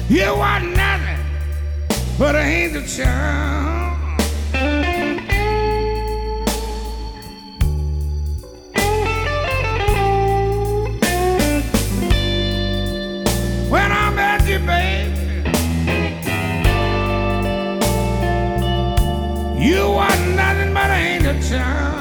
You are nothing but an angel child. When I met you, baby, you are nothing but an angel child.